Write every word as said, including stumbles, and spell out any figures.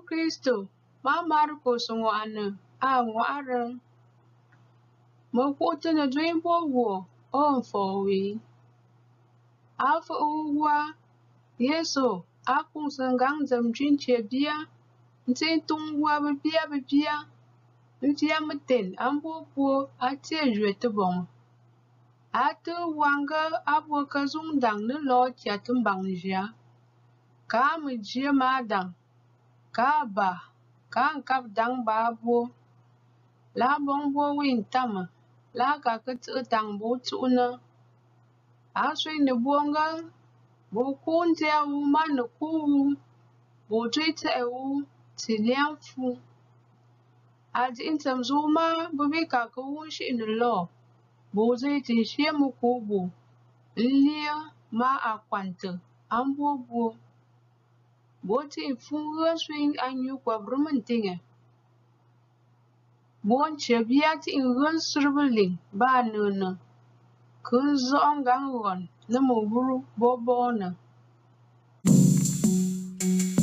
Kristo, ma Marcos ngwana, a ngwara. Mo kutu na dream bo wo, on for we. Alpha uwa, Yeso, akung sangang zam jin che bia, ntin tung wa bia bia, ntia matin ambo po atie jwe te bong. Ate wanga abo kazung dang ne lo tia tumbang jia. Ka me jia ma dang, ka ba, ka kap dang ba bo. La bong bo win tama, la ka ket dang bo tu na. A sui ne bonga, bo kun tia wu ma ne ku, bo tui te wu, ti liang fu. A di intam zo ma, bo bi ka ka wun shi ne lo. Bo zai ti shi mu ko bo. Lia ma a kwante, ambo bo. Bo ti fu re swing anyu kwa brumen tinge. Bon che bia ti ren sirbeling ba ne ne. Kun zong gang ron, ne mo wuru bo bo ne.